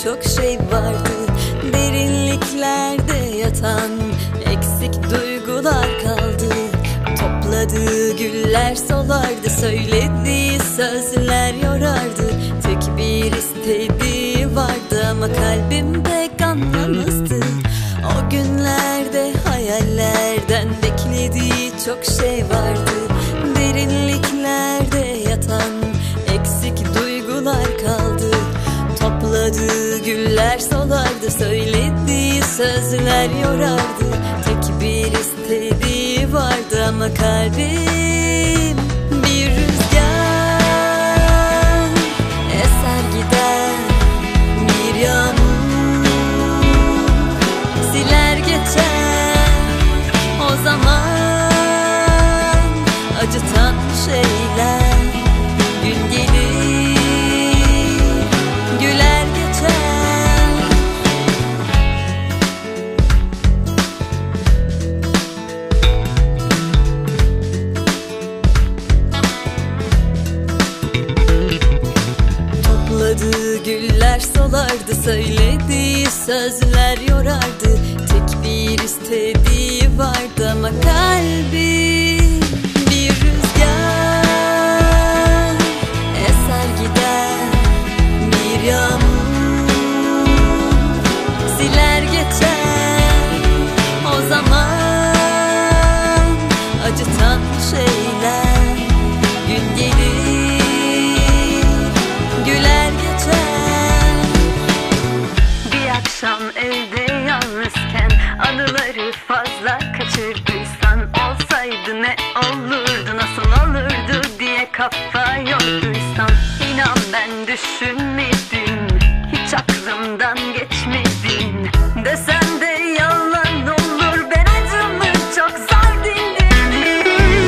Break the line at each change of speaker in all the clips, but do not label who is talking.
çok şey vardı. Derinliklerde yatan eksik duygular kaldı. Topladığı güller solardı, söylediği sözler yorardı. Tek bir istediği vardı ama kalbimde anlamazdı. O günlerde hayallerden beklediği çok şey vardı. Derinliklerde yatan eksik duygular kaldı. Topladığı güller solardı, söylediği sözler yorardı. Tek bir istediği vardı ama kalbim bir rüzgar eser gider, bir yağmur siler geçer. O zaman acıtan şeyler gün gelir, güler geçer. Topladığı güller solardı, söylediği sözler yorardı. Tek bir istediği vardı ama kalbim bir rüzgar eser gider, bir yağmur siler geçer. O zaman acıtan şeyler gün gelir, güler geçer.
Bir akşam evde yalnızken anıları fazla kaçırdıysan, olsaydı ne olurdu, nasıl olurdu diye kafa yorduysan, İnan ben düşünmedim, hiç aklımdan geçmedin. Desen de yalan olur, ben acımı çok zor dindirdim.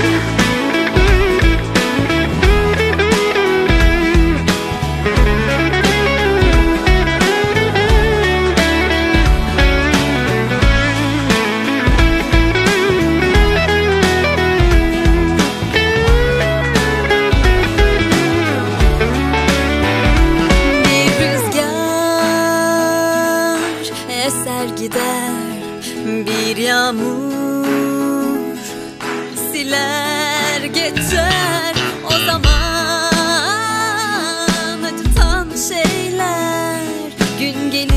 Eser gider, bir yağmur siler geçer. O zaman acıtan şeyler gün gelir.